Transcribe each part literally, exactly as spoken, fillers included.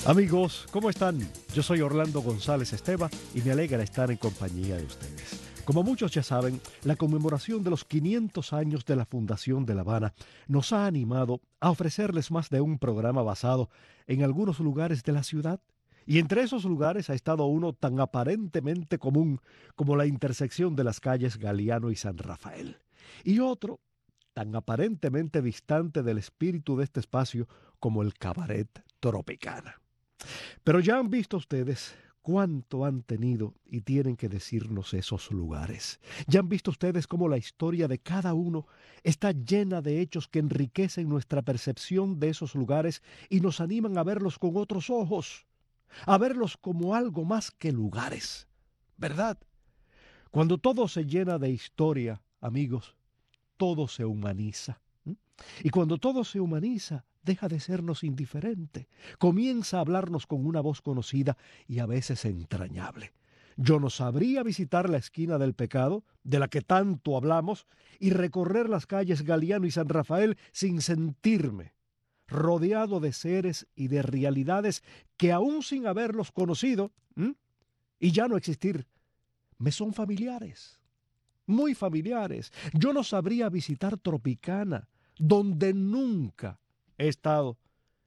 Amigos, ¿cómo están? Yo soy Orlando González Esteva y me alegra estar en compañía de ustedes. Como muchos ya saben, la conmemoración de los quinientos años de la fundación de La Habana nos ha animado a ofrecerles más de un programa basado en algunos lugares de la ciudad. Y entre esos lugares ha estado uno tan aparentemente común como la intersección de las calles Galiano y San Rafael. Y otro tan aparentemente distante del espíritu de este espacio como el Cabaret Tropicana. Pero ya han visto ustedes cuánto han tenido y tienen que decirnos esos lugares. Ya han visto ustedes cómo la historia de cada uno está llena de hechos que enriquecen nuestra percepción de esos lugares y nos animan a verlos con otros ojos, a verlos como algo más que lugares, ¿verdad? Cuando todo se llena de historia, amigos, todo se humaniza. ¿Mm? Y cuando todo se humaniza, deja de sernos indiferente. Comienza a hablarnos con una voz conocida y a veces entrañable. Yo no sabría visitar la esquina del pecado, de la que tanto hablamos, y recorrer las calles Galiano y San Rafael sin sentirme rodeado de seres y de realidades que aún sin haberlos conocido, ¿m? y ya no existir, me son familiares, muy familiares. Yo no sabría visitar Tropicana, donde nunca he estado,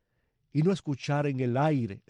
y no escuchar en el aire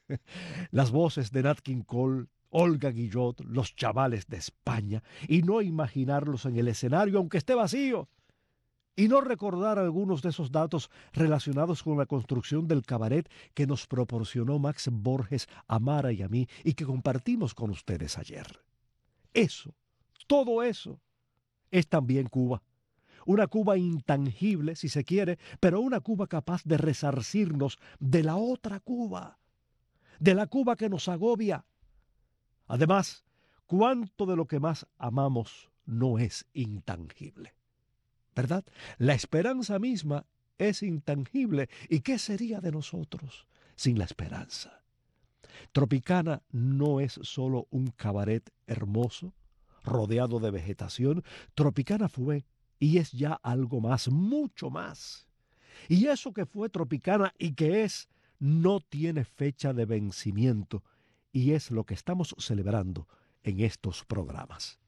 las voces de Nat King Cole, Olga Guillot, los chavales de España, y no imaginarlos en el escenario, aunque esté vacío, y no recordar algunos de esos datos relacionados con la construcción del cabaret que nos proporcionó Max Borges a Mara y a mí y que compartimos con ustedes ayer. Eso, todo eso, es también Cuba. Una Cuba intangible, si se quiere, pero una Cuba capaz de resarcirnos de la otra Cuba, de la Cuba que nos agobia. Además, cuánto de lo que más amamos no es intangible, ¿verdad? La esperanza misma es intangible. ¿Y qué sería de nosotros sin la esperanza? Tropicana no es solo un cabaret hermoso, rodeado de vegetación. Tropicana fue y es ya algo más, mucho más. Y eso que fue Tropicana y que es, no tiene fecha de vencimiento. Y es lo que estamos celebrando en estos programas.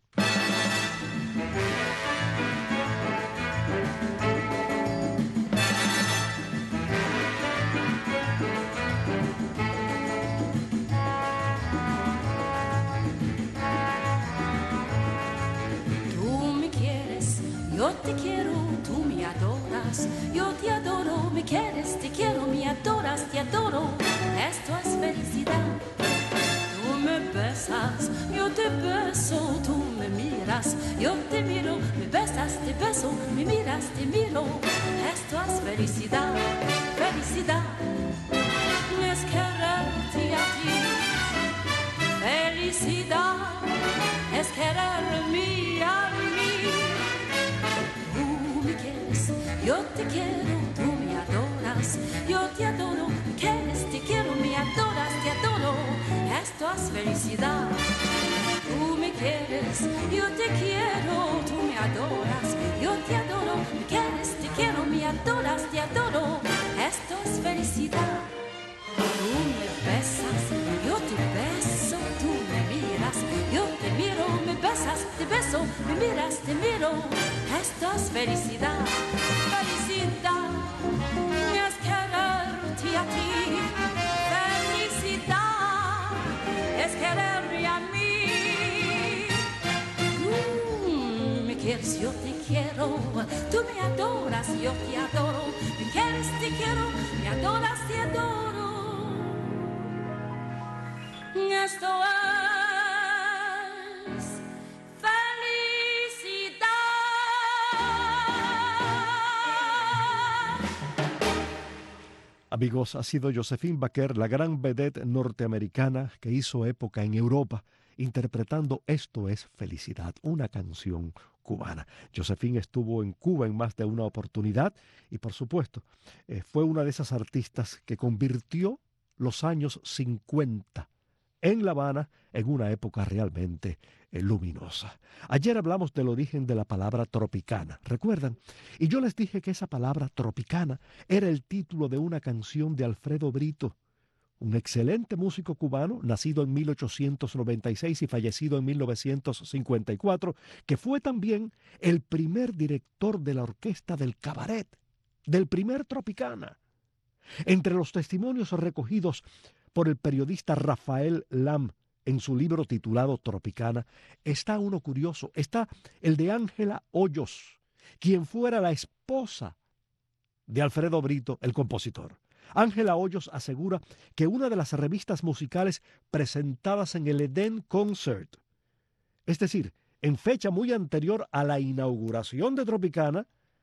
Yo te quiero, tú me adoras. Yo te adoro, me quieres, te quiero, me adoras, te adoro. Esto es felicidad. Tú me besas, yo te beso, tú me miras. Yo te miro, me besas, te beso, me miras, te miro. Esto es felicidad, felicidad. Es quererte a ti. Felicidad es quererme a mí. Yo te quiero, tú me adoras. Yo te adoro, me quieres, te quiero, me adoras, te adoro. Esto es felicidad. Tú me quieres, yo te quiero, tú me adoras. Yo te adoro, me quieres, te quiero, me adoras, te adoro. Esto es felicidad. Tú me besas, yo te beso, tú me miras. Yo te miro, me besas, te beso, me miras, te miro. Esto es felicidad. Felicidad es quererte a ti. Felicidad es quererme a mí. Mm, me quieres, yo te quiero. Tú me adoras, yo te adoro. Me quieres, te quiero. Me adoras, te adoro. Esto es felicidad. Amigos, ha sido Josephine Baker, la gran vedette norteamericana que hizo época en Europa, interpretando Esto es felicidad, una canción cubana. Josephine estuvo en Cuba en más de una oportunidad y, por supuesto, eh, fue una de esas artistas que convirtió los años cincuenta en La Habana en una época realmente eh, luminosa. Ayer hablamos del origen de la palabra tropicana, ¿recuerdan? Y yo les dije que esa palabra tropicana era el título de una canción de Alfredo Brito, un excelente músico cubano, nacido en mil ochocientos noventa y seis y fallecido en mil novecientos cincuenta y cuatro, que fue también el primer director de la orquesta del cabaret, del primer Tropicana. Entre los testimonios recogidos por el periodista Rafael Lam en su libro titulado Tropicana, está uno curioso, está el de Ángela Hoyos, quien fuera la esposa de Alfredo Brito, el compositor. Ángela Hoyos asegura que una de las revistas musicales presentadas en el Eden Concert, es decir, en fecha muy anterior a la inauguración de Tropicana,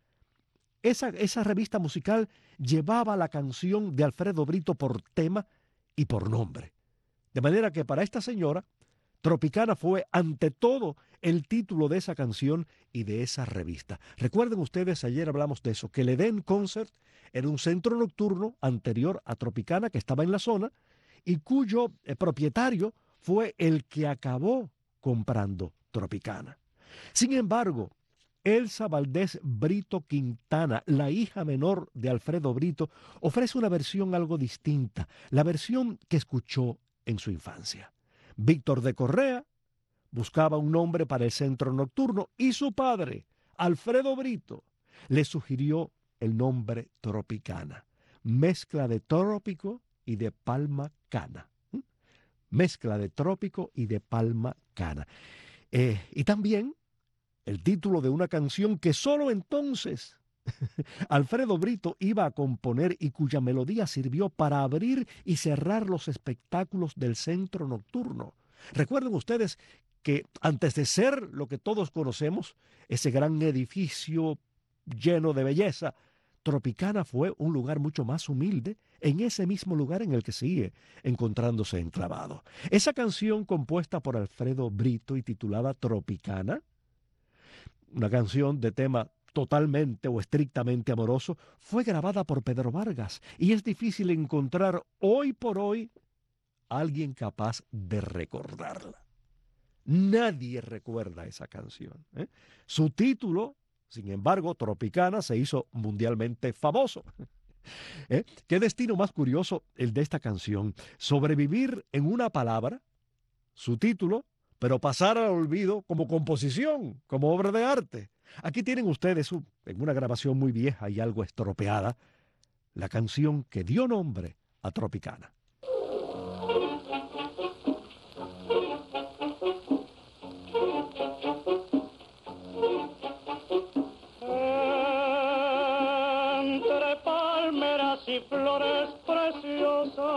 esa, esa revista musical llevaba la canción de Alfredo Brito por tema y por nombre. De manera que para esta señora, Tropicana fue ante todo el título de esa canción y de esa revista. Recuerden ustedes, ayer hablamos de eso, que el Eden Concert era un centro nocturno anterior a Tropicana que estaba en la zona y cuyo eh, propietario fue el que acabó comprando Tropicana. Sin embargo, Elsa Valdés Brito Quintana, la hija menor de Alfredo Brito, ofrece una versión algo distinta, la versión que escuchó en su infancia. Víctor de Correa buscaba un nombre para el centro nocturno y su padre, Alfredo Brito, le sugirió el nombre Tropicana, mezcla de trópico y de palma cana. ¿Mm? Mezcla de trópico y de palma cana. Eh, y también el título de una canción que solo entonces Alfredo Brito iba a componer y cuya melodía sirvió para abrir y cerrar los espectáculos del centro nocturno. Recuerden ustedes que antes de ser lo que todos conocemos, ese gran edificio lleno de belleza, Tropicana fue un lugar mucho más humilde, en ese mismo lugar en el que sigue encontrándose enclavado. Esa canción compuesta por Alfredo Brito y titulada Tropicana, una canción de tema totalmente o estrictamente amoroso, fue grabada por Pedro Vargas y es difícil encontrar hoy por hoy a alguien capaz de recordarla. Nadie recuerda esa canción, ¿eh? Su título, sin embargo, Tropicana, se hizo mundialmente famoso. ¿Eh? ¿Qué destino más curioso el de esta canción? Sobrevivir en una palabra, su título, pero pasar al olvido como composición, como obra de arte. Aquí tienen ustedes, en una grabación muy vieja y algo estropeada, la canción que dio nombre a Tropicana. Entre palmeras y flores preciosas,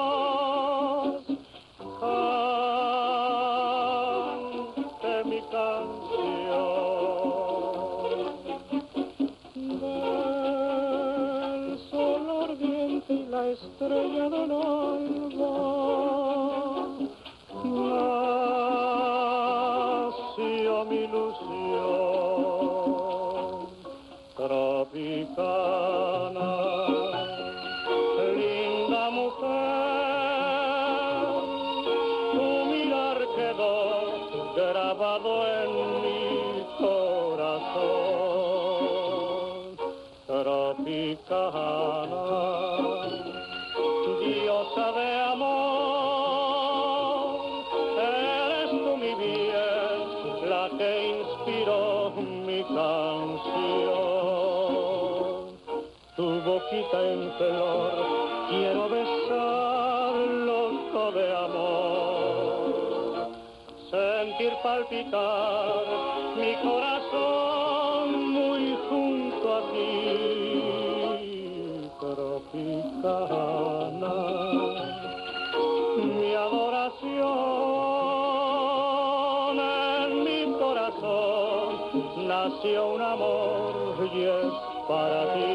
cante mi canción. Del sol ardiente y la estrella del alba, nació mi ilusión tropicana. Linda mujer, tu mirar quedó grabado en mi corazón. Tropicana, diosa de amor, eres tú mi bien, la que inspiró mi canción. Tu boquita en flor, quiero besar loco de amor, sentir palpitar mi corazón muy junto a ti. Tropicana, mi adoración, en mi corazón nació un amor y es para ti.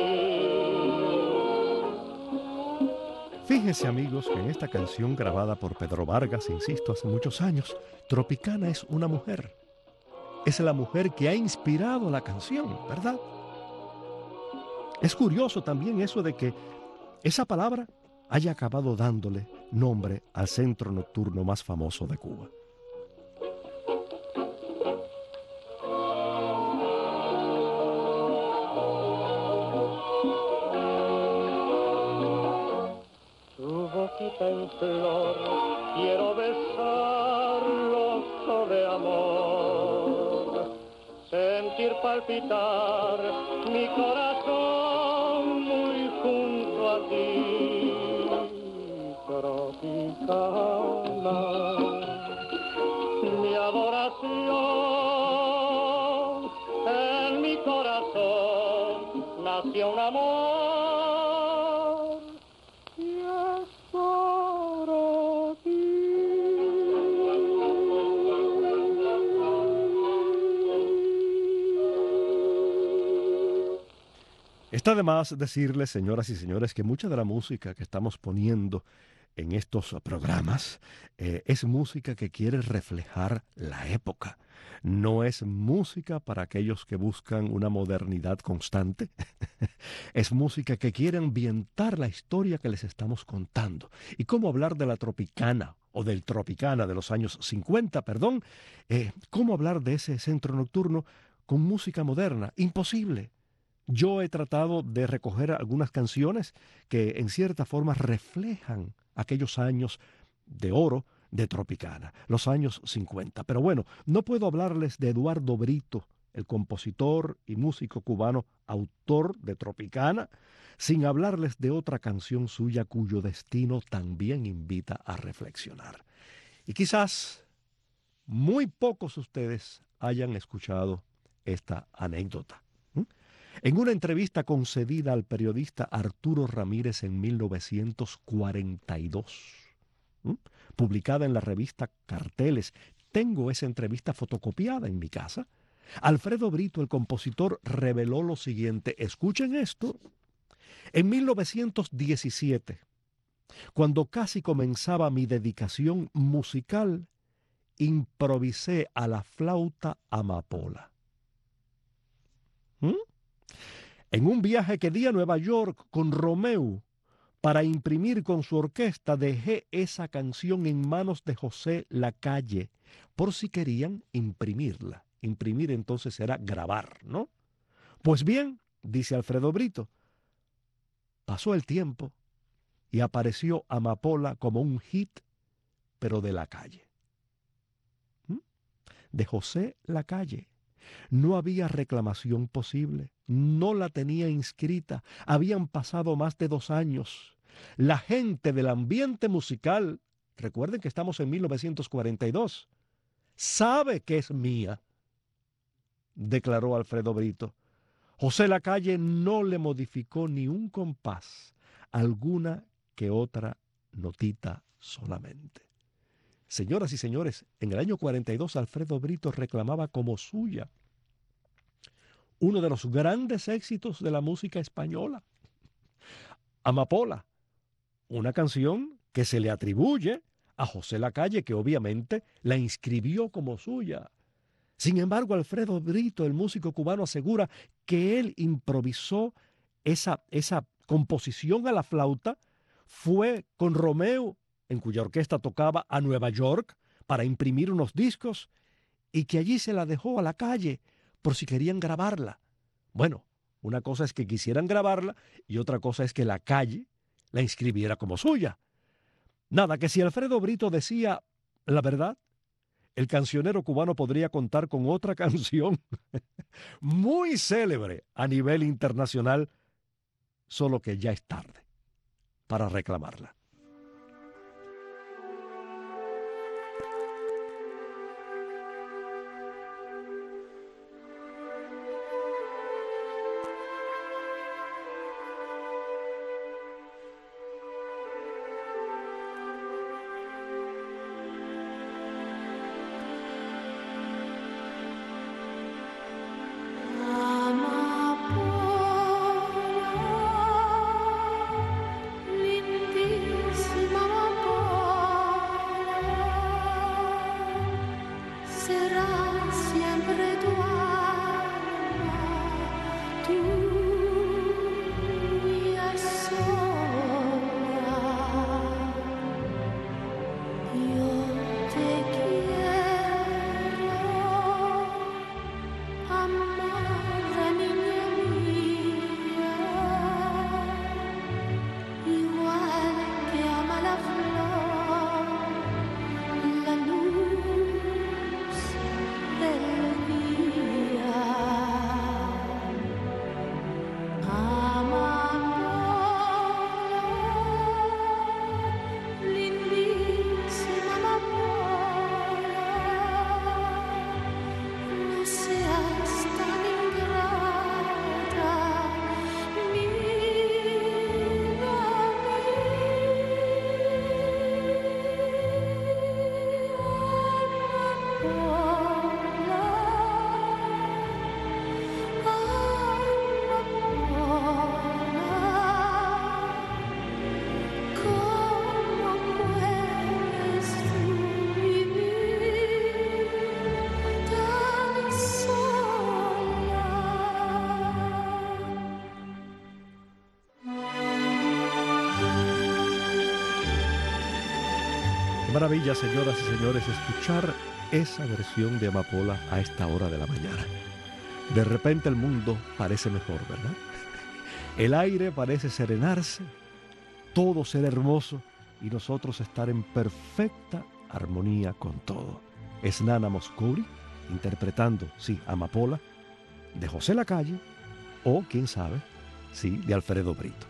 Fíjense, amigos, que en esta canción grabada por Pedro Vargas, insisto, hace muchos años, Tropicana es una mujer. Es la mujer que ha inspirado la canción, ¿verdad? Es curioso también eso de que esa palabra haya acabado dándole nombre al centro nocturno más famoso de Cuba. en flor, quiero besarlos de amor, sentir palpitar mi corazón muy junto a ti, tropicana, mi adoración, en mi corazón nació un amor y es para ti. Está de más decirles, señoras y señores, que mucha de la música que estamos poniendo en estos programas eh, es música que quiere reflejar la época. No es música para aquellos que buscan una modernidad constante. Es música que quiere ambientar la historia que les estamos contando. ¿Y cómo hablar de la tropicana o del tropicana de los años cincuenta, perdón? Eh, ¿Cómo hablar de ese centro nocturno con música moderna? Imposible. Yo he tratado de recoger algunas canciones que en cierta forma reflejan aquellos años de oro de Tropicana, los años cincuenta. Pero bueno, no puedo hablarles de Eduardo Brito, el compositor y músico cubano, autor de Tropicana, sin hablarles de otra canción suya cuyo destino también invita a reflexionar. Y quizás muy pocos de ustedes hayan escuchado esta anécdota. En una entrevista concedida al periodista Arturo Ramírez en mil novecientos cuarenta y dos, ¿m? publicada en la revista Carteles, tengo esa entrevista fotocopiada en mi casa, Alfredo Brito, el compositor, reveló lo siguiente. Escuchen esto. En mil novecientos diecisiete, cuando casi comenzaba mi dedicación musical, improvisé a la flauta amapola. ¿Mm? En un viaje que di a Nueva York con Romeu para imprimir con su orquesta, dejé esa canción en manos de José Lacalle por si querían imprimirla. Imprimir entonces era grabar, ¿no? Pues bien, dice Alfredo Brito, pasó el tiempo y apareció Amapola como un hit, pero de Lacalle. ¿Mm? De José Lacalle. No había reclamación posible, no la tenía inscrita, habían pasado más de dos años. La gente del ambiente musical, recuerden que estamos en mil novecientos cuarenta y dos, sabe que es mía, declaró Alfredo Brito. José Lacalle no le modificó ni un compás, alguna que otra notita solamente. Señoras y señores, en el año cuarenta y dos Alfredo Brito reclamaba como suya uno de los grandes éxitos de la música española, Amapola, una canción que se le atribuye a José Lacalle, que obviamente la inscribió como suya. Sin embargo, Alfredo Brito, el músico cubano, asegura que él improvisó esa, esa composición a la flauta, fue con Romeu, en cuya orquesta tocaba, a Nueva York para imprimir unos discos y que allí se la dejó a Lacalle por si querían grabarla. Bueno, una cosa es que quisieran grabarla y otra cosa es que Lacalle la inscribiera como suya. Nada, que si Alfredo Brito decía la verdad, el cancionero cubano podría contar con otra canción muy célebre a nivel internacional, solo que ya es tarde para reclamarla. Amapola, lindísima. maravilla, señoras y señores, escuchar esa versión de Amapola a esta hora de la mañana. De repente el mundo parece mejor, ¿verdad? El aire parece serenarse, todo ser hermoso y nosotros estar en perfecta armonía con todo. Es Nana Mouskouri interpretando, sí, Amapola, de José Lacalle o, quién sabe, sí, de Alfredo Brito.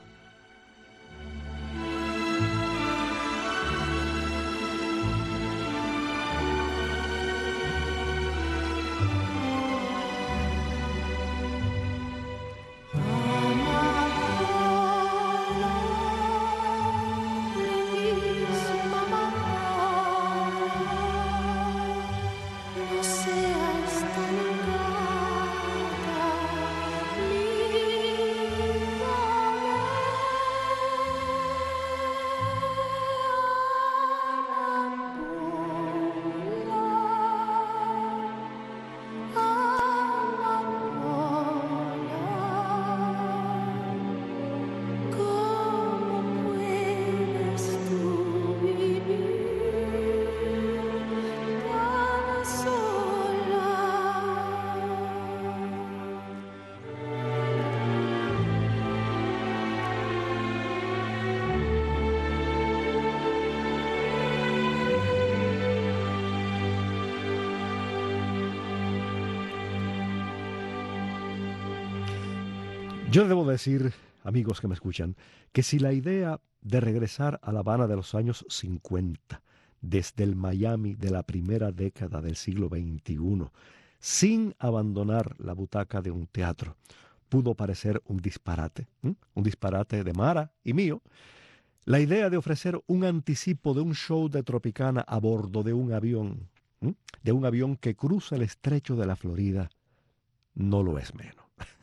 Yo debo decir, amigos que me escuchan, que si la idea de regresar a La Habana de los años cincuenta, desde el Miami de la primera década del siglo veintiuno, sin abandonar la butaca de un teatro, pudo parecer un disparate, ¿eh? un disparate de Mara y mío, la idea de ofrecer un anticipo de un show de Tropicana a bordo de un avión, ¿eh? de un avión que cruza el estrecho de la Florida, no lo es menos.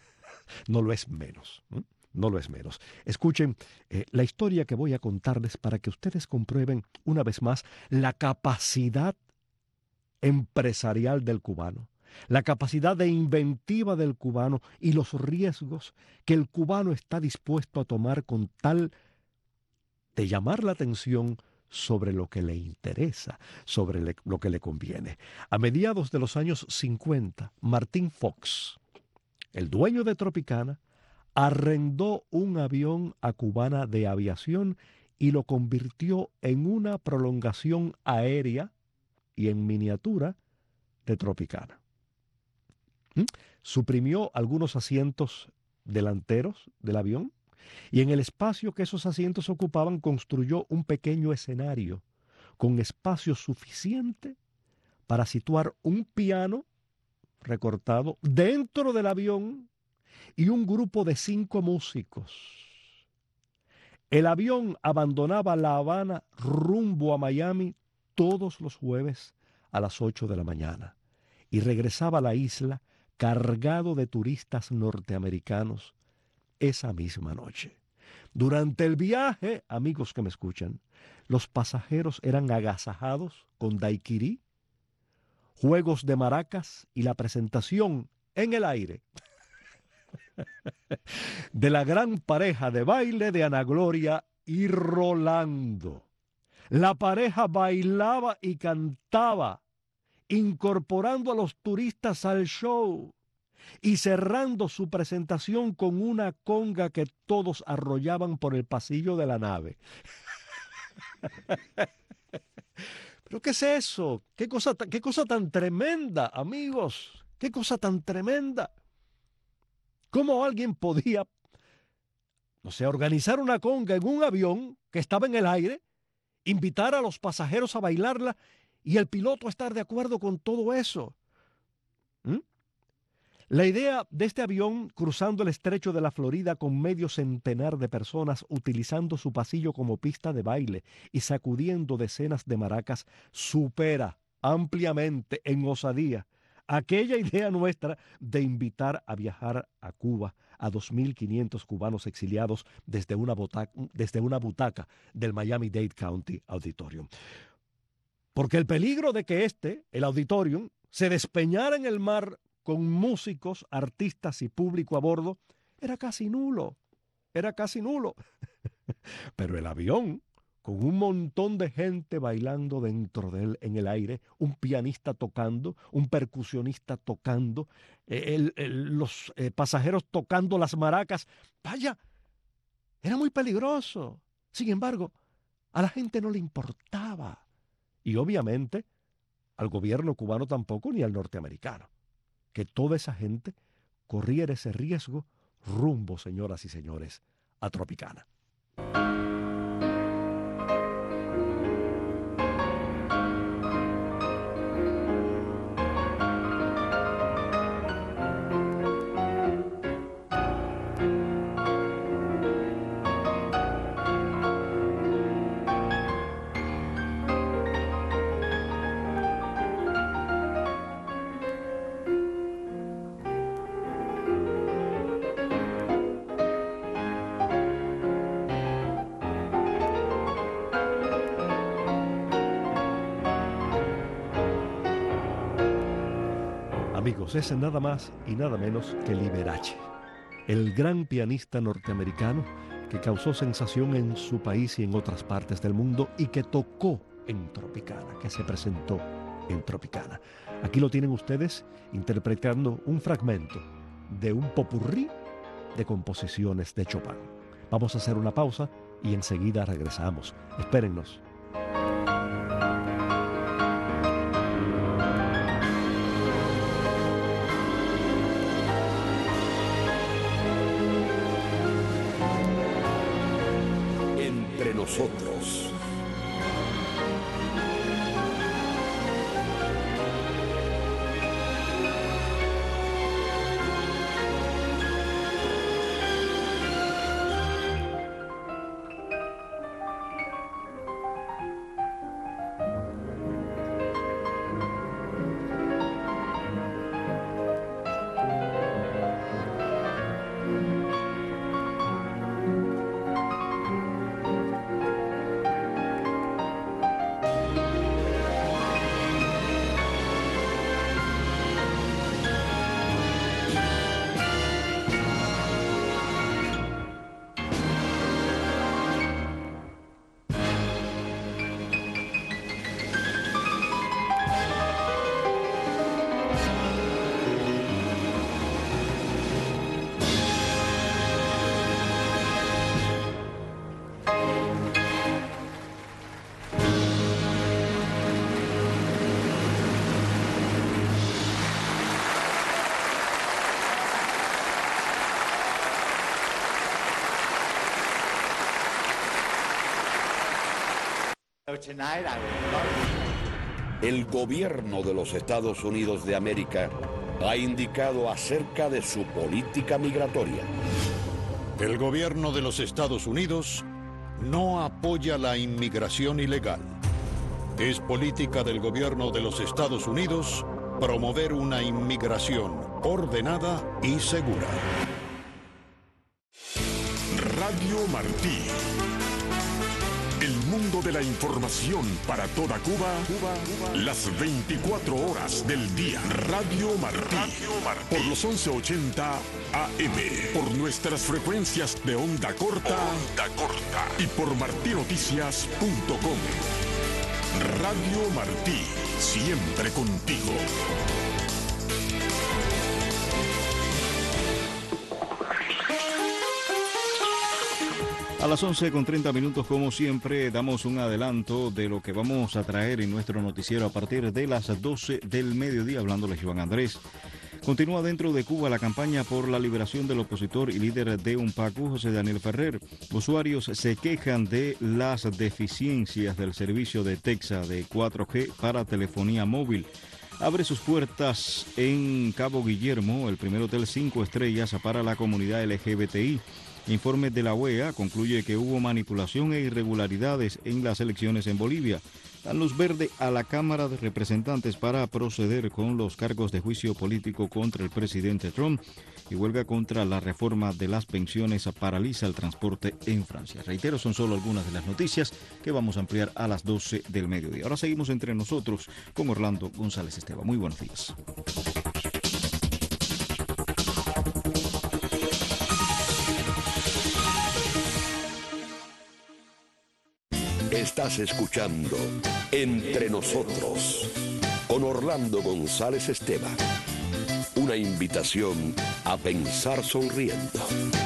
No lo es menos, ¿eh? no lo es menos. Escuchen eh, la historia que voy a contarles para que ustedes comprueben una vez más la capacidad empresarial del cubano, la capacidad de inventiva del cubano y los riesgos que el cubano está dispuesto a tomar con tal de llamar la atención sobre lo que le interesa, sobre le, lo que le conviene. A mediados de los años cincuenta, Martín Fox, el dueño de Tropicana, arrendó un avión a Cubana de Aviación y lo convirtió en una prolongación aérea y en miniatura de Tropicana. ¿Mm? Suprimió algunos asientos delanteros del avión y en el espacio que esos asientos ocupaban construyó un pequeño escenario con espacio suficiente para situar un piano recortado dentro del avión y un grupo de cinco músicos. El avión abandonaba La Habana rumbo a Miami todos los jueves a las ocho de la mañana y regresaba a la isla cargado de turistas norteamericanos esa misma noche. Durante el viaje, amigos que me escuchan, los pasajeros eran agasajados con daiquiri, juegos de maracas y la presentación en el aire de la gran pareja de baile de Ana Gloria y Rolando. La pareja bailaba y cantaba, incorporando a los turistas al show y cerrando su presentación con una conga que todos arrollaban por el pasillo de la nave. ¿Pero qué es eso? ¿Qué cosa, qué cosa tan tremenda, amigos? ¿Qué cosa tan tremenda? ¿Cómo alguien podía, no sé, organizar una conga en un avión que estaba en el aire, invitar a los pasajeros a bailarla y el piloto estar de acuerdo con todo eso? ¿Mm? La idea de este avión cruzando el estrecho de la Florida con medio centenar de personas utilizando su pasillo como pista de baile y sacudiendo decenas de maracas supera ampliamente en osadía aquella idea nuestra de invitar a viajar a Cuba a dos mil quinientos cubanos exiliados desde una, butaca, desde una butaca del Miami-Dade County Auditorium. Porque el peligro de que este, el auditorium, se despeñara en el mar con músicos, artistas y público a bordo, era casi nulo, era casi nulo. Pero el avión, con un montón de gente bailando dentro de él en el aire, un pianista tocando, un percusionista tocando, eh, el, el, los eh, pasajeros tocando las maracas. Vaya, era muy peligroso. Sin embargo, a la gente no le importaba. Y obviamente al gobierno cubano tampoco, ni al norteamericano. Que toda esa gente corriera ese riesgo rumbo, señoras y señores, a Tropicana. Amigos, es nada más y nada menos que Liberace, el gran pianista norteamericano que causó sensación en su país y en otras partes del mundo y que tocó en Tropicana, que se presentó en Tropicana. Aquí lo tienen ustedes interpretando un fragmento de un popurrí de composiciones de Chopin. Vamos a hacer una pausa y enseguida regresamos. Espérennos. Nosotros. El gobierno de los Estados Unidos de América ha indicado acerca de su política migratoria. El gobierno de los Estados Unidos no apoya la inmigración ilegal. Es política del gobierno de los Estados Unidos promover una inmigración ordenada y segura. Radio Martí. El mundo de la información para toda Cuba, Cuba, Cuba, las veinticuatro horas del día. Radio Martí. Radio Martí. Por los once ochenta A M. Por nuestras frecuencias de onda corta. Onda corta. Y por martinoticias punto com. Radio Martí. Siempre contigo. A las once con treinta minutos, como siempre, damos un adelanto de lo que vamos a traer en nuestro noticiero a partir de las doce del mediodía, hablándoles Iván Andrés. Continúa dentro de Cuba la campaña por la liberación del opositor y líder de UNPACU, José Daniel Ferrer. Usuarios se quejan de las deficiencias del servicio de Texa de cuatro G para telefonía móvil. Abre sus puertas en Cabo Guillermo, el primer hotel cinco estrellas para la comunidad L G B T I. Informe de la O E A concluye que hubo manipulación e irregularidades en las elecciones en Bolivia. Dan luz verde a la Cámara de Representantes para proceder con los cargos de juicio político contra el presidente Trump, y huelga contra la reforma de las pensiones paraliza el transporte en Francia. Reitero, son solo algunas de las noticias que vamos a ampliar a las doce del mediodía. Ahora seguimos entre nosotros con Orlando González Esteban. Muy buenos días. Estás escuchando Entre Nosotros con Orlando González Esteva. Una invitación a pensar sonriendo.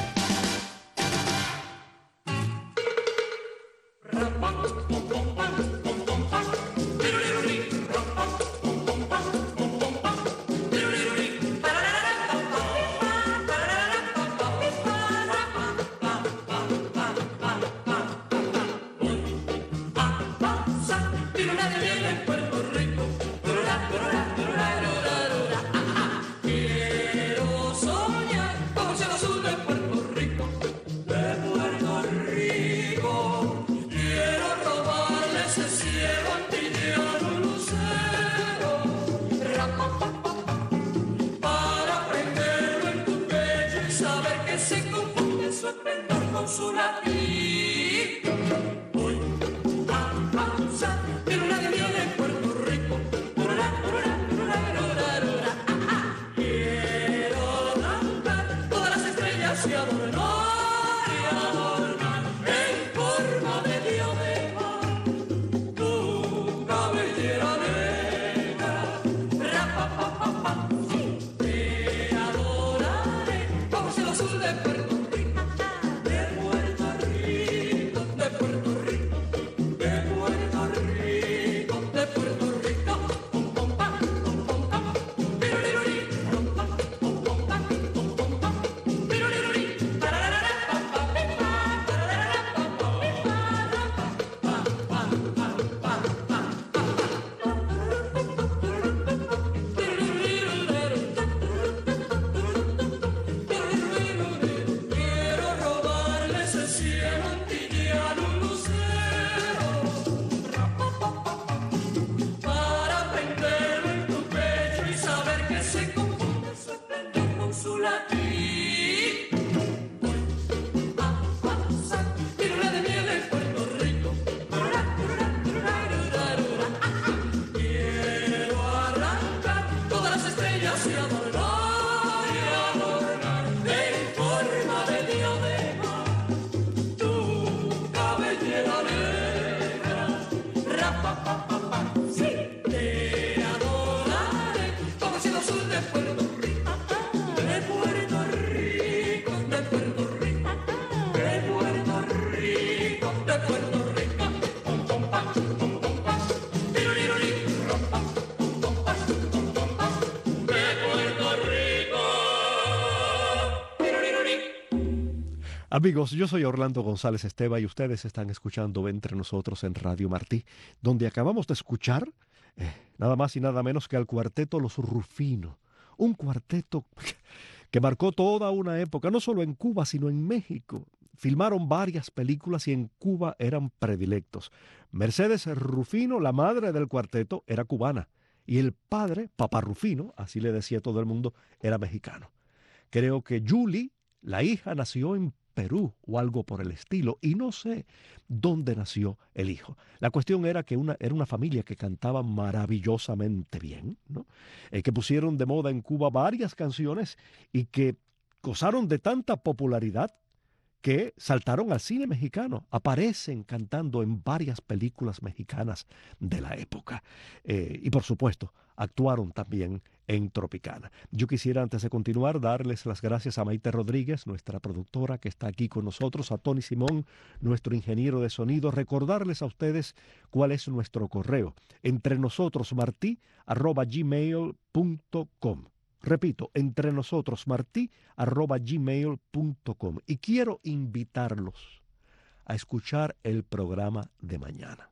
Amigos, yo soy Orlando González Esteva y ustedes están escuchando Entre Nosotros en Radio Martí, donde acabamos de escuchar eh, nada más y nada menos que al cuarteto Los Rufino, un cuarteto que marcó toda una época, no solo en Cuba, sino en México. Filmaron varias películas y en Cuba eran predilectos. Mercedes Rufino, la madre del cuarteto, era cubana y el padre, Papá Rufino, así le decía todo el mundo, era mexicano. Creo que Julie, la hija, nació en Perú o algo por el estilo, y no sé dónde nació el hijo. La cuestión era que una, era una familia que cantaba maravillosamente bien, ¿no? Eh, que pusieron de moda en Cuba varias canciones y que gozaron de tanta popularidad que saltaron al cine mexicano, aparecen cantando en varias películas mexicanas de la época. Eh, y por supuesto, actuaron también en Tropicana. Yo quisiera, antes de continuar, darles las gracias a Maite Rodríguez, nuestra productora que está aquí con nosotros, a Tony Simón, nuestro ingeniero de sonido, recordarles a ustedes cuál es nuestro correo, entrenosotros.martí arroba gmail punto com. Repito, entrenosotros.martí arroba gmail punto com. Y quiero invitarlos a escuchar el programa de mañana.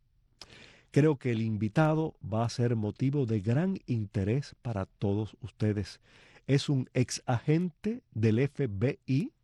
Creo que el invitado va a ser motivo de gran interés para todos ustedes. Es un ex agente del F B I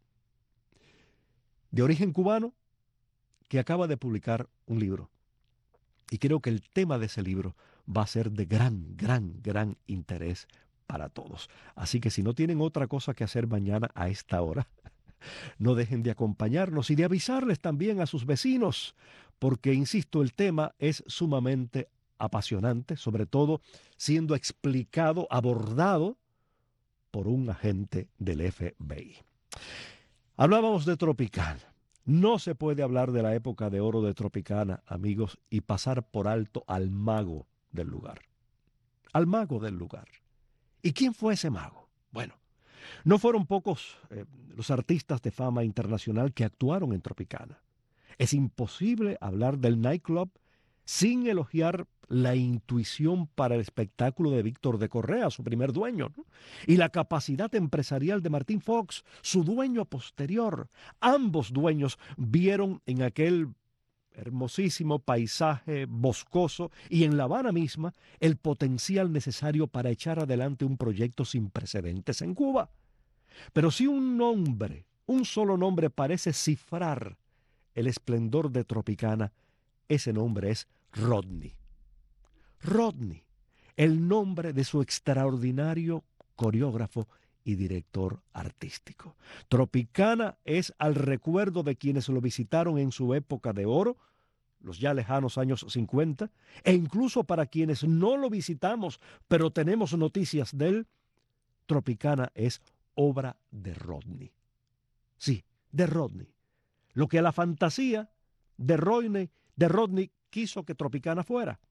de origen cubano que acaba de publicar un libro. Y creo que el tema de ese libro va a ser de gran, gran, gran interés para todos. Así que si no tienen otra cosa que hacer mañana a esta hora, no dejen de acompañarnos y de avisarles también a sus vecinos, porque, insisto, el tema es sumamente apasionante, sobre todo siendo explicado, abordado por un agente del F B I. Hablábamos de Tropical. No se puede hablar de la época de oro de Tropicana, amigos, y pasar por alto al mago del lugar. Al mago del lugar. ¿Y quién fue ese mago? Bueno, no fueron pocos eh, los artistas de fama internacional que actuaron en Tropicana. Es imposible hablar del nightclub sin elogiar la intuición para el espectáculo de Víctor de Correa, su primer dueño, ¿no? Y la capacidad empresarial de Martín Fox, su dueño posterior. Ambos dueños vieron en aquel hermosísimo paisaje boscoso y en La Habana misma el potencial necesario para echar adelante un proyecto sin precedentes en Cuba. Pero si un nombre, un solo nombre parece cifrar el esplendor de Tropicana, ese nombre es Rodney. Rodney, el nombre de su extraordinario coreógrafo y director artístico. Tropicana es al recuerdo de quienes lo visitaron en su época de oro, los ya lejanos años cincuenta, e incluso para quienes no lo visitamos, pero tenemos noticias de él. Tropicana es obra de Rodney. Sí, de Rodney. Lo que a la fantasía de Rodney, de Rodney quiso que Tropicana fuera.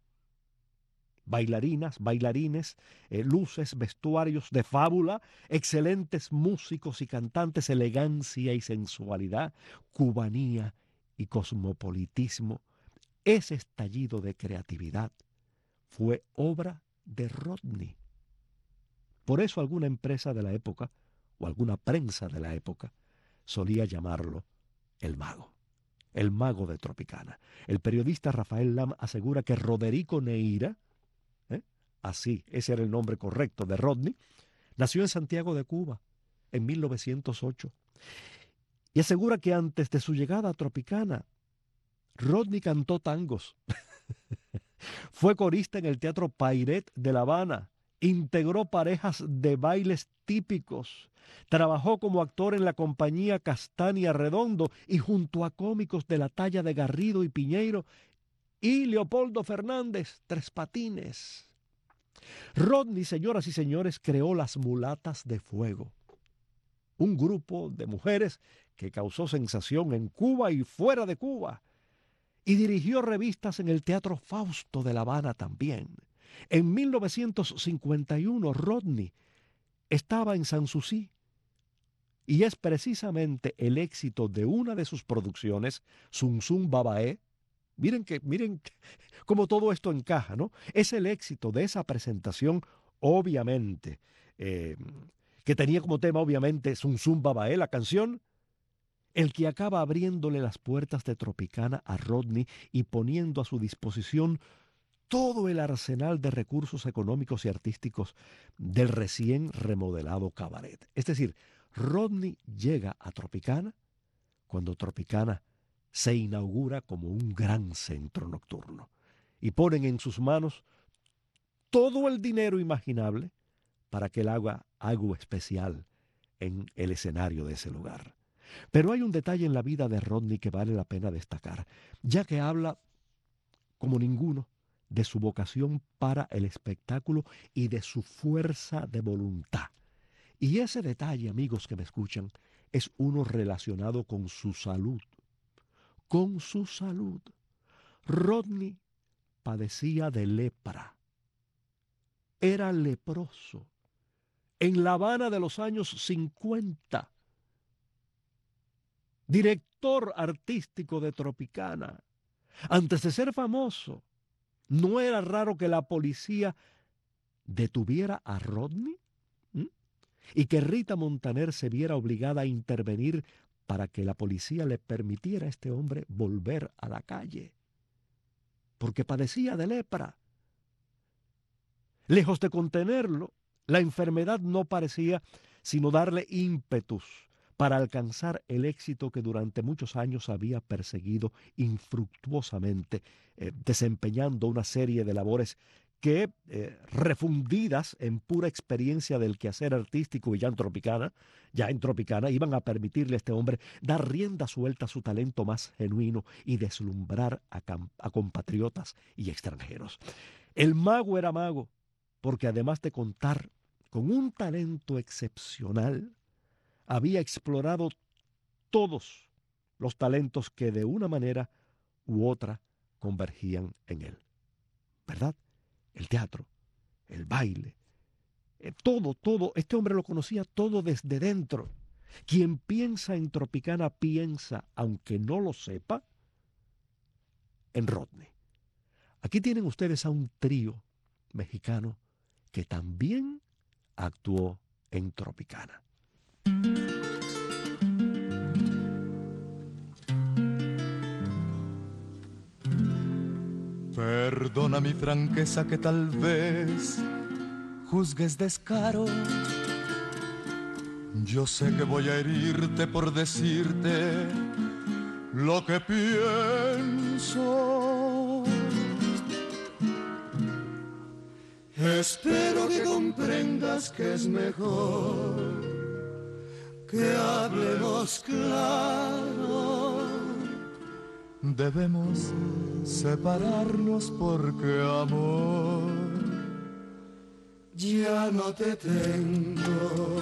Bailarinas, bailarines, eh, luces, vestuarios de fábula, excelentes músicos y cantantes, elegancia y sensualidad, cubanía y cosmopolitismo. Ese estallido de creatividad fue obra de Rodney. Por eso alguna empresa de la época o alguna prensa de la época solía llamarlo el mago, el mago de Tropicana. El periodista Rafael Lam asegura que Roderico Neira, ¿eh? así, ese era el nombre correcto de Rodney, nació en Santiago de Cuba en mil novecientos ocho y asegura que antes de su llegada a Tropicana, Rodney cantó tangos, fue corista en el Teatro Pairet de La Habana, integró parejas de bailes típicos, trabajó como actor en la compañía Castaña Redondo y junto a cómicos de la talla de Garrido y Piñeiro y Leopoldo Fernández, Tres Patines. Rodney, señoras y señores, creó Las Mulatas de Fuego, un grupo de mujeres que causó sensación en Cuba y fuera de Cuba, y dirigió revistas en el Teatro Fausto de La Habana también. En mil novecientos cincuenta y uno, Rodney estaba en Sanssouci y es precisamente el éxito de una de sus producciones, Zum Zum Babae. Miren que, miren cómo todo esto encaja, ¿no? Es el éxito de esa presentación, obviamente, eh, que tenía como tema, obviamente, Zum Zum Babae, la canción, el que acaba abriéndole las puertas de Tropicana a Rodney y poniendo a su disposición todo el arsenal de recursos económicos y artísticos del recién remodelado cabaret. Es decir, Rodney llega a Tropicana cuando Tropicana se inaugura como un gran centro nocturno y ponen en sus manos todo el dinero imaginable para que él haga algo especial en el escenario de ese lugar. Pero hay un detalle en la vida de Rodney que vale la pena destacar, ya que habla como ninguno de su vocación para el espectáculo y de su fuerza de voluntad. Y ese detalle, amigos que me escuchan, es uno relacionado con su salud. Con su salud. Rodney padecía de lepra. Era leproso. En La Habana de los años cincuenta. Director artístico de Tropicana. Antes de ser famoso, ¿no era raro que la policía detuviera a Rodney? ¿Mm? Y que Rita Montaner se viera obligada a intervenir para que la policía le permitiera a este hombre volver a la calle. Porque padecía de lepra. Lejos de contenerlo, la enfermedad no parecía sino darle ímpetus para alcanzar el éxito que durante muchos años había perseguido infructuosamente, eh, desempeñando una serie de labores que, eh, refundidas en pura experiencia del quehacer artístico y ya en Tropicana, ya en Tropicana, iban a permitirle a este hombre dar rienda suelta a su talento más genuino y deslumbrar a, a compatriotas y extranjeros. El mago era mago, porque además de contar con un talento excepcional, había explorado todos, los talentos que de una manera u otra convergían en él. ¿Verdad? El teatro, el baile, eh, todo, todo. Este hombre lo conocía todo desde dentro. Quien piensa en Tropicana piensa, aunque no lo sepa, en Rodney. Aquí tienen ustedes a un trío mexicano que también actuó en Tropicana. Perdona mi franqueza que tal vez juzgues descaro. Yo sé que voy a herirte por decirte lo que pienso. Espero que comprendas que es mejor que hablemos claro. Debemos separarnos porque, amor, ya no te tengo.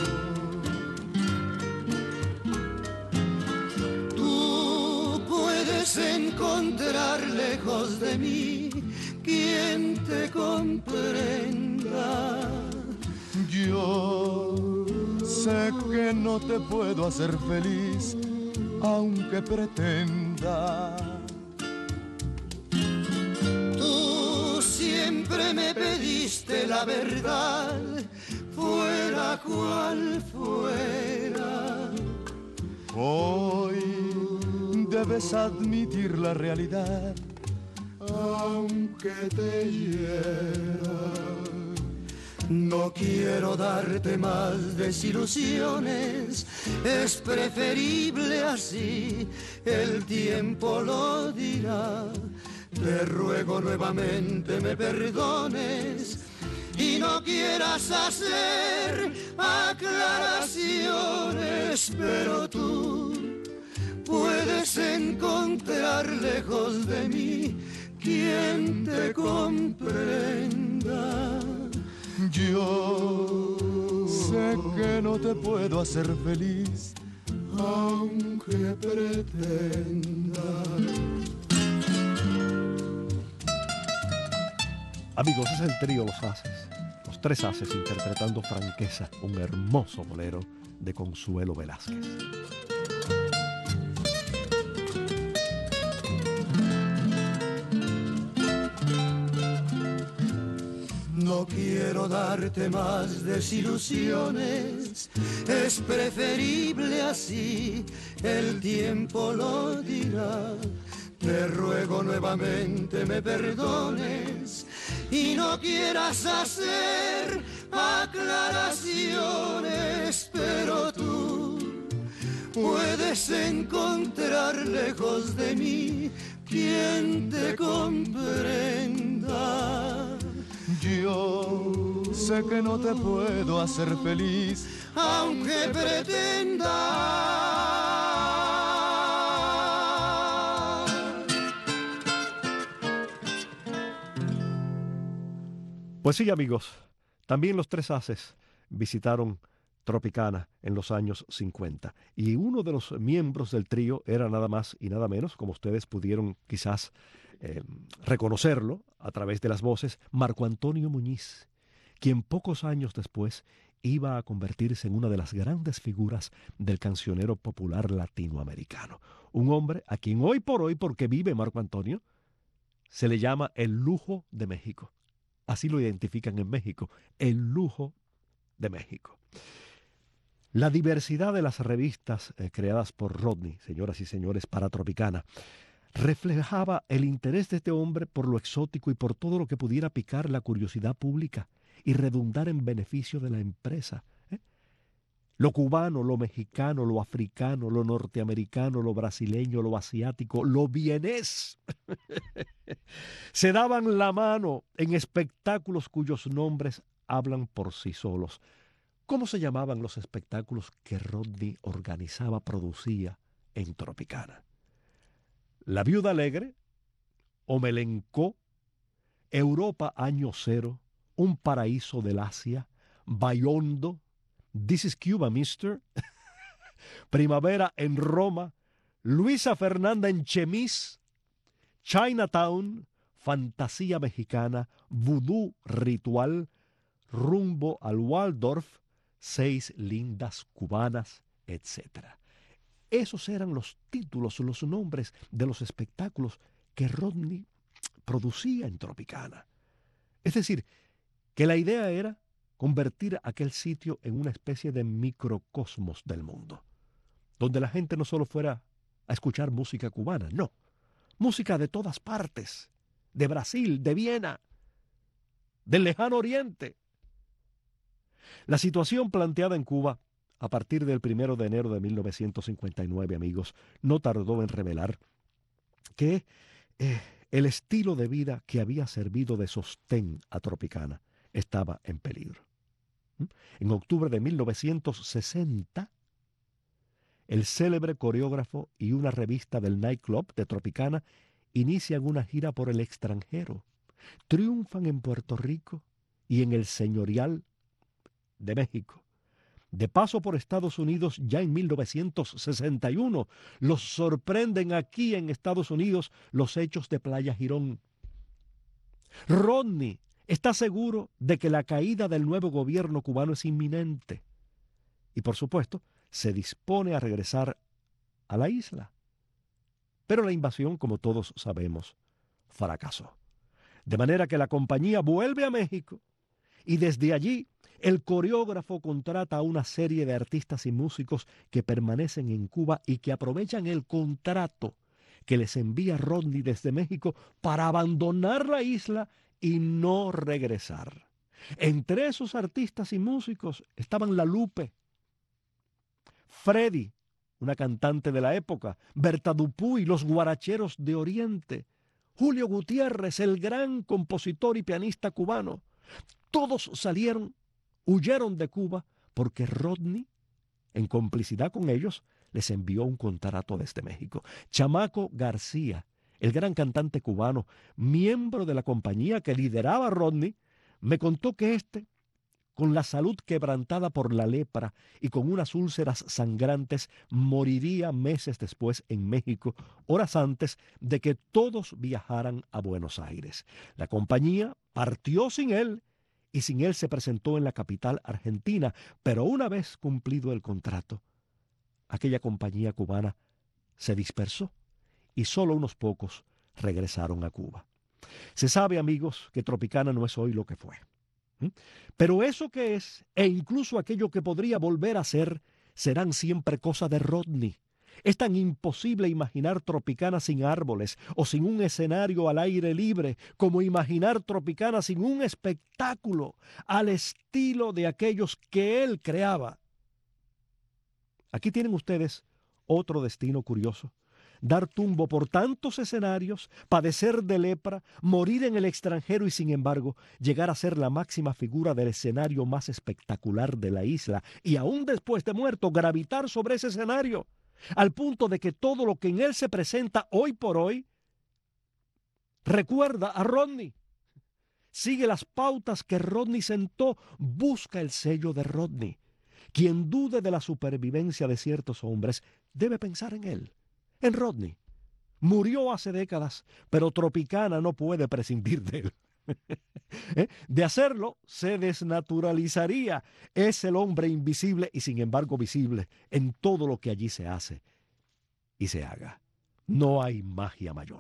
Tú puedes encontrar lejos de mí quien te comprenda. Yo sé que no te puedo hacer feliz, aunque pretenda. Tú siempre me pediste la verdad, fuera cual fuera. Hoy debes admitir la realidad, aunque te hiera. No quiero darte más desilusiones, es preferible así, el tiempo lo dirá. Te ruego nuevamente me perdones y no quieras hacer aclaraciones, pero tú puedes encontrar lejos de mí quien te comprenda. Yo sé que no te puedo hacer feliz, aunque pretenda. Amigos, es el trío Los Haces. Los tres haces interpretando Franqueza, un hermoso bolero de Consuelo Velázquez. No quiero darte más desilusiones, es preferible así, el tiempo lo dirá. Te ruego nuevamente me perdones y no quieras hacer aclaraciones, pero tú puedes encontrar lejos de mí quien te comprenda. Yo sé que no te puedo hacer feliz, aunque pretenda. Pues sí, amigos, también los tres haces visitaron Tropicana en los años cincuenta. Y uno de los miembros del trío era nada más y nada menos, como ustedes pudieron quizás eh, reconocerlo a través de las voces, Marco Antonio Muñiz, quien pocos años después iba a convertirse en una de las grandes figuras del cancionero popular latinoamericano. Un hombre a quien hoy por hoy, porque vive Marco Antonio, se le llama el lujo de México. Así lo identifican en México, el lujo de México. La diversidad de las revistas eh, creadas por Rodney, señoras y señores, para Tropicana, reflejaba el interés de este hombre por lo exótico y por todo lo que pudiera picar la curiosidad pública y redundar en beneficio de la empresa. ¿eh? Lo cubano, lo mexicano, lo africano, lo norteamericano, lo brasileño, lo asiático, lo vienés. Se daban la mano en espectáculos cuyos nombres hablan por sí solos. ¿Cómo se llamaban los espectáculos que Rodney organizaba, producía en Tropicana? La Viuda Alegre, Omelencó, Europa Año Cero, Un Paraíso del Asia, Bayondo, This is Cuba, Mister, Primavera en Roma, Luisa Fernanda en Chemis, Chinatown, Fantasía Mexicana, Vudú Ritual, Rumbo al Waldorf, Seis Lindas Cubanas, etcétera. Esos eran los títulos, los nombres de los espectáculos que Rodney producía en Tropicana. Es decir, que la idea era convertir aquel sitio en una especie de microcosmos del mundo, donde la gente no solo fuera a escuchar música cubana, no, música de todas partes, de Brasil, de Viena, del lejano oriente. La situación planteada en Cuba a partir del primero de enero de mil novecientos cincuenta y nueve, amigos, no tardó en revelar que eh, el estilo de vida que había servido de sostén a Tropicana estaba en peligro. ¿Mm? En octubre de mil novecientos sesenta, el célebre coreógrafo y una revista del nightclub de Tropicana inician una gira por el extranjero. Triunfan en Puerto Rico y en el señorial de México. De paso por Estados Unidos, ya en mil novecientos sesenta y uno, los sorprenden aquí en Estados Unidos los hechos de Playa Girón. Rodney está seguro de que la caída del nuevo gobierno cubano es inminente y, por supuesto, se dispone a regresar a la isla. Pero la invasión, como todos sabemos, fracasó. De manera que la compañía vuelve a México y desde allí el coreógrafo contrata a una serie de artistas y músicos que permanecen en Cuba y que aprovechan el contrato que les envía Rodney desde México para abandonar la isla y no regresar. Entre esos artistas y músicos estaban La Lupe, Freddy, una cantante de la época, Berta Dupuy, los guaracheros de Oriente, Julio Gutiérrez, el gran compositor y pianista cubano. Todos salieron, huyeron de Cuba porque Rodney, en complicidad con ellos, les envió un contrato desde México. Chamaco García, el gran cantante cubano, miembro de la compañía que lideraba Rodney, me contó que éste, con la salud quebrantada por la lepra y con unas úlceras sangrantes, moriría meses después en México, horas antes de que todos viajaran a Buenos Aires. La compañía partió sin él y sin él se presentó en la capital argentina, pero una vez cumplido el contrato, aquella compañía cubana se dispersó y solo unos pocos regresaron a Cuba. Se sabe, amigos, que Tropicana no es hoy lo que fue. ¿Mm? Pero eso que es, e incluso aquello que podría volver a ser, serán siempre cosa de Rodney. Es tan imposible imaginar Tropicana sin árboles o sin un escenario al aire libre como imaginar Tropicana sin un espectáculo al estilo de aquellos que él creaba. Aquí tienen ustedes otro destino curioso. Dar tumbo por tantos escenarios, padecer de lepra, morir en el extranjero y, sin embargo, llegar a ser la máxima figura del escenario más espectacular de la isla y, aún después de muerto, gravitar sobre ese escenario, al punto de que todo lo que en él se presenta hoy por hoy recuerda a Rodney. Sigue las pautas que Rodney sentó, busca el sello de Rodney. Quien dude de la supervivencia de ciertos hombres debe pensar en él, en Rodney. Murió hace décadas, pero Tropicana no puede prescindir de él. ¿Eh? De hacerlo, se desnaturalizaría. Es el hombre invisible y sin embargo visible en todo lo que allí se hace y se haga. No hay magia mayor.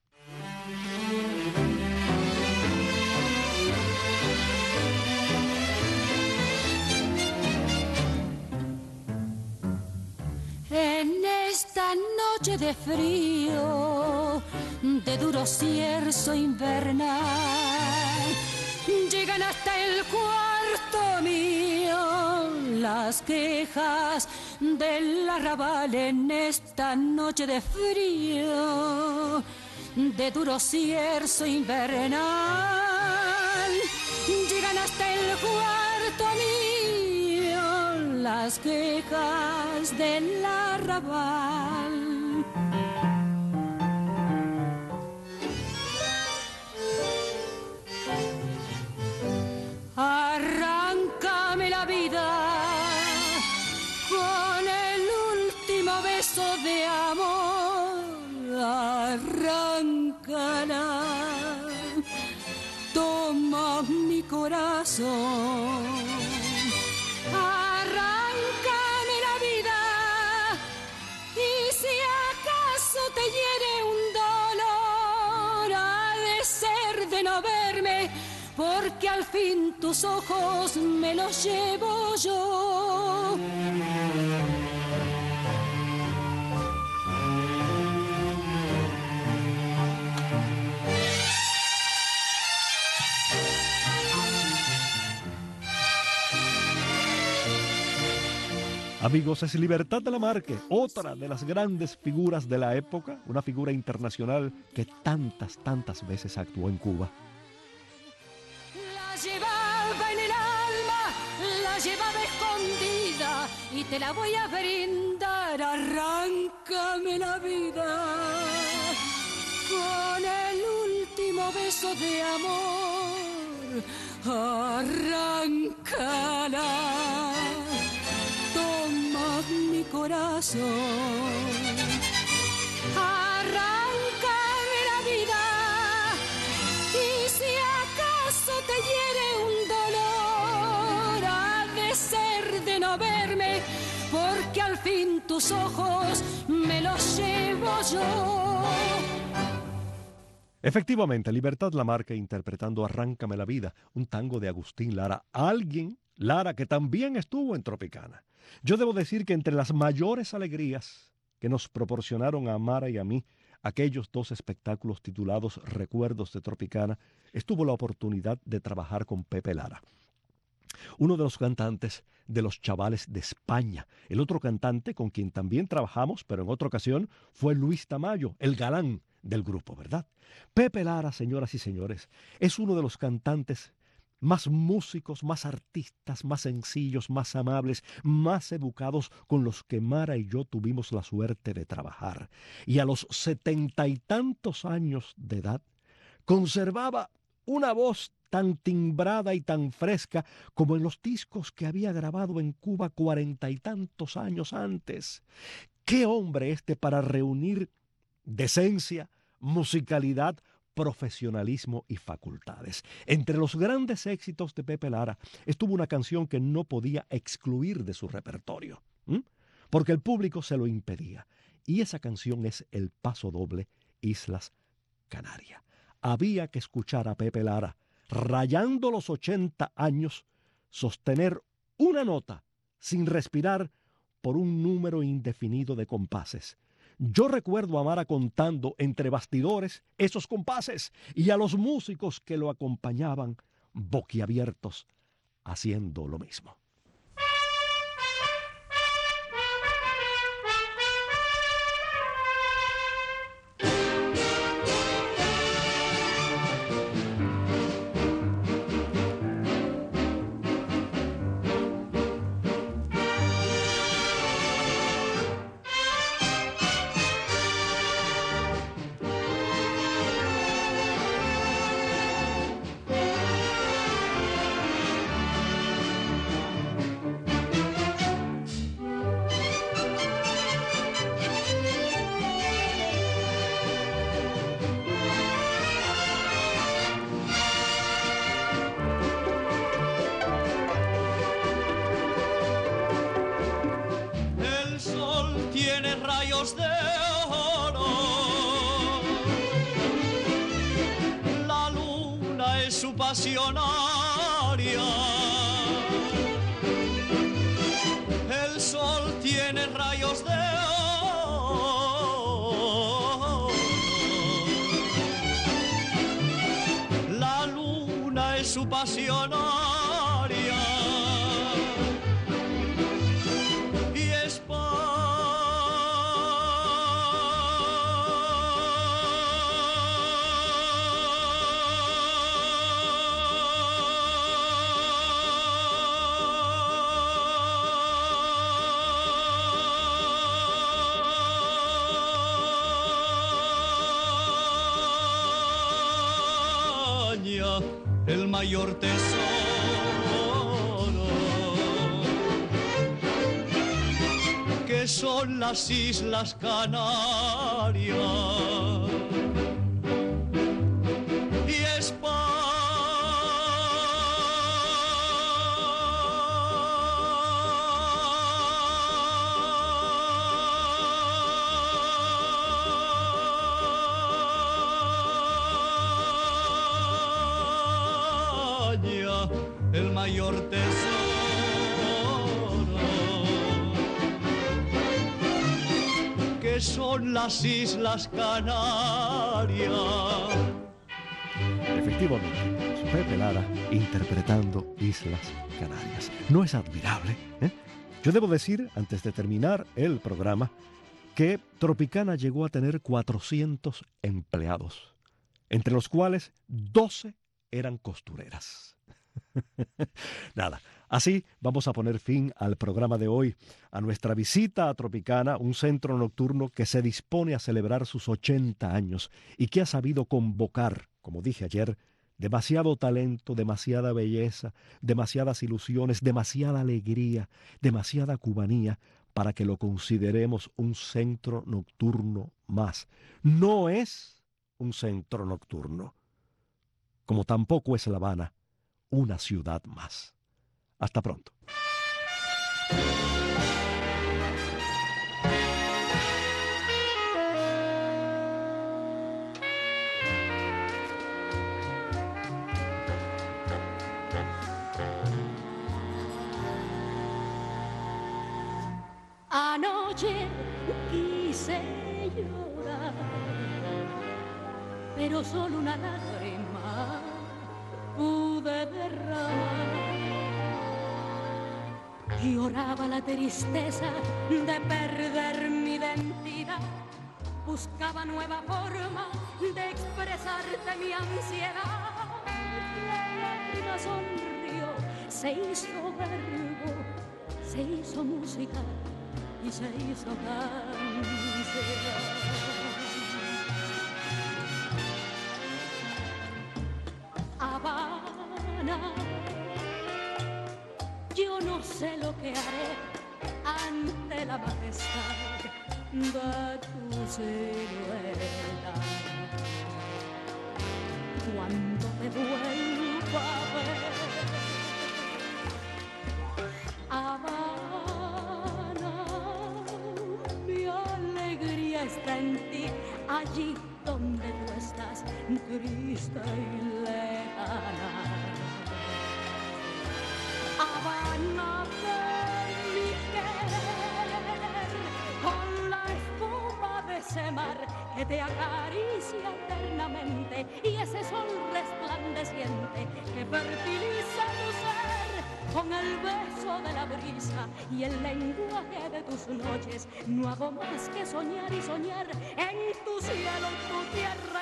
En esta noche de frío, de duro cierzo invernal, llegan hasta el cuarto mío las quejas del arrabal. En esta noche de frío, de duro cierzo invernal, llegan hasta el cuarto mío las quejas del arrabal. Arráncame la vida con el último beso de amor. arráncala, toma mi corazón, arráncame la vida, y si acaso te hiere un dolor, ha de ser de no verme, porque al fin tus ojos me los llevo yo. Amigos, es Libertad Lamarque, otra de las grandes figuras de la época, una figura internacional que tantas, tantas veces actuó en Cuba. La llevaba en el alma, la llevaba escondida, y te la voy a brindar, arráncame la vida, con el último beso de amor, arráncala. Mi corazón, arráncame la vida, y si acaso te hiere un dolor, ha de ser de no verme, porque al fin tus ojos me los llevo yo. Efectivamente, Libertad Lamarque interpretando Arráncame la vida, un tango de Agustín Lara, alguien, Lara, que también estuvo en Tropicana. Yo debo decir que entre las mayores alegrías que nos proporcionaron a Amara y a mí aquellos dos espectáculos titulados Recuerdos de Tropicana, estuvo la oportunidad de trabajar con Pepe Lara, uno de los cantantes de Los Chavales de España. El otro cantante con quien también trabajamos, pero en otra ocasión, fue Luis Tamayo, el galán del grupo, ¿verdad? Pepe Lara, señoras y señores, es uno de los cantantes más músicos, más artistas, más sencillos, más amables, más educados con los que Mara y yo tuvimos la suerte de trabajar. Y a los setenta y tantos años de edad, conservaba una voz tan timbrada y tan fresca como en los discos que había grabado en Cuba cuarenta y tantos años antes. ¡Qué hombre este para reunir decencia, musicalidad, profesionalismo y facultades! Entre los grandes éxitos de Pepe Lara estuvo una canción que no podía excluir de su repertorio, ¿m? porque el público se lo impedía, y esa canción es el paso doble Islas Canarias. Había que escuchar a Pepe Lara, rayando los ochenta años, sostener una nota sin respirar por un número indefinido de compases. Yo recuerdo a Mara contando entre bastidores esos compases y a los músicos que lo acompañaban boquiabiertos haciendo lo mismo. Pasionaria. El sol tiene rayos de oro. La luna es su pasionaria. Y es el mayor tesoro que son las Islas Canarias. mayor tesoro, que son las Islas Canarias. Efectivamente, Pepe Lara interpretando Islas Canarias. ¿No es admirable? ¿Eh? Yo debo decir, antes de terminar el programa, que Tropicana llegó a tener cuatrocientos empleados, entre los cuales doce eran costureras. Nada, así vamos a poner fin al programa de hoy, a nuestra visita a Tropicana, un centro nocturno que se dispone a celebrar sus ochenta años y que ha sabido convocar, como dije ayer, demasiado talento, demasiada belleza, demasiadas ilusiones, demasiada alegría, demasiada cubanía para que lo consideremos un centro nocturno más. No es un centro nocturno, como tampoco es La Habana una ciudad más. Hasta pronto. Anoche quise llorar, pero solo una lágrima pude derramar. Lloraba la tristeza de perder mi identidad, buscaba nueva forma de expresarte mi ansiedad. La lágrima sonrió, se hizo verbo, se hizo música y se hizo canción. Habana, yo no sé lo que haré ante la majestad de tu silueta. Cuando te vuelva a ver, Habana, mi alegría está en ti, allí donde tú estás, triste y lejana. Habana de mi querer, con la espuma de ese mar que te acaricia eternamente y ese sol resplandeciente que fertiliza tu ser. Con el beso de la brisa y el lenguaje de tus noches, no hago más que soñar y soñar en tu cielo, en tu tierra.